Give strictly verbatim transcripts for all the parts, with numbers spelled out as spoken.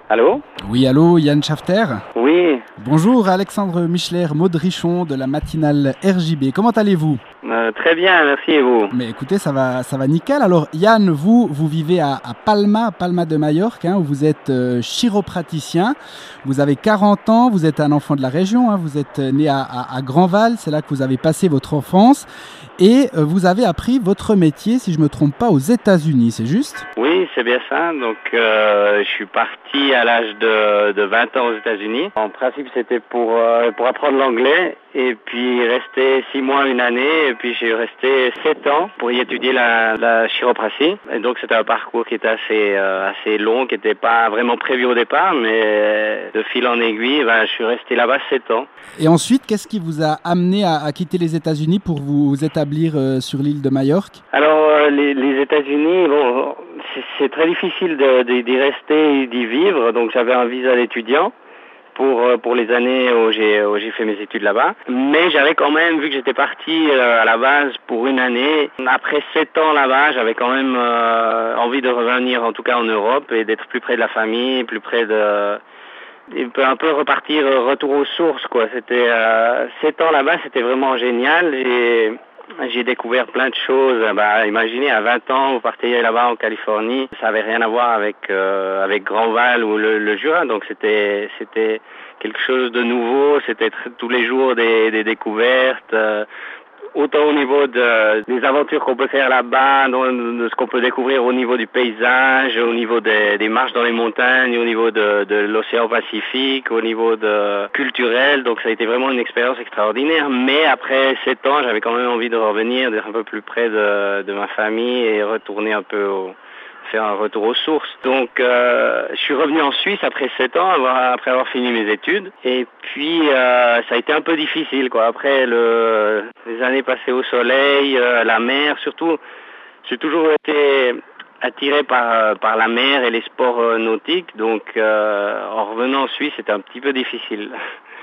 Allô? Oui, allô, Yann Schafter. Oui, Bonjour, Alexandre Michler, Maudrichon de la matinale R J B. Comment allez-vous? euh, très bien, merci et vous? Mais écoutez, ça va, ça va nickel. Alors, Yann, vous, vous vivez à, à Palma, Palma de Majorque, hein, où vous êtes euh, chiropraticien. Vous avez quarante ans, vous êtes un enfant de la région, hein, vous êtes né à, à, à Grandval, c'est là que vous avez passé votre enfance. Et euh, vous avez appris votre métier, si je ne me trompe pas, aux États-Unis, c'est juste? Oui, c'est bien ça. Donc, euh, je suis parti à l'âge de, de vingt ans aux États-Unis. En principe, c'était pour, euh, pour apprendre l'anglais et puis rester six mois, une année. Et puis, j'ai resté sept ans pour y étudier la, la chiropratie. Et donc, c'était un parcours qui était assez, euh, assez long, qui n'était pas vraiment prévu au départ, mais de fil en aiguille, ben, je suis resté là-bas sept ans. Et ensuite, qu'est-ce qui vous a amené à, à quitter les États-Unis pour vous établir euh, sur l'île de Majorque? Alors, euh, les, les États-Unis, bon, c'est, c'est très difficile de, de- d'y rester et d'y vivre. Donc, j'avais un visa d'étudiant pour euh, pour les années où j'ai où j'ai fait mes études là-bas. Mais j'avais quand même, vu que j'étais parti euh, à la base pour une année, après sept ans là-bas, j'avais quand même euh, envie de revenir, en tout cas en Europe, et d'être plus près de la famille, plus près de et peut un peu repartir, euh, retour aux sources, quoi. C'était euh, sept ans là-bas, c'était vraiment génial. Et j'ai découvert plein de choses. Bah, imaginez, à vingt ans, vous partez là-bas en Californie, ça avait rien à voir avec euh, avec Grandval ou le, le Jura. Donc c'était c'était quelque chose de nouveau. C'était tr- tous les jours des, des découvertes. euh, Autant au niveau de, des aventures qu'on peut faire là-bas, de, de ce qu'on peut découvrir au niveau du paysage, au niveau des, des marches dans les montagnes, au niveau de, de l'océan Pacifique, au niveau de culturel. Donc ça a été vraiment une expérience extraordinaire. Mais après sept ans, j'avais quand même envie de revenir, d'être un peu plus près de, de ma famille et retourner un peu au, faire un retour aux sources. Donc, euh, je suis revenu en Suisse après sept ans, avoir- après avoir fini mes études. Et puis, euh, ça a été un peu difficile, quoi. Après le, les années passées au soleil, euh, la mer, surtout, j'ai toujours été attiré par par la mer et les sports euh, nautiques. Donc, euh, en revenant en Suisse, c'était un petit peu difficile.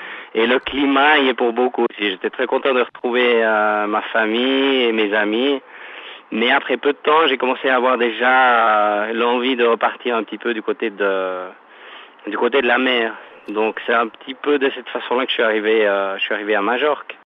Et le climat y est pour beaucoup aussi. J'étais très content de retrouver euh, ma famille et mes amis. Mais après peu de temps, j'ai commencé à avoir déjà euh, l'envie de repartir un petit peu du côté de du côté de la mer. Donc c'est un petit peu de cette façon-là que je suis arrivé, euh, je suis arrivé à Majorque.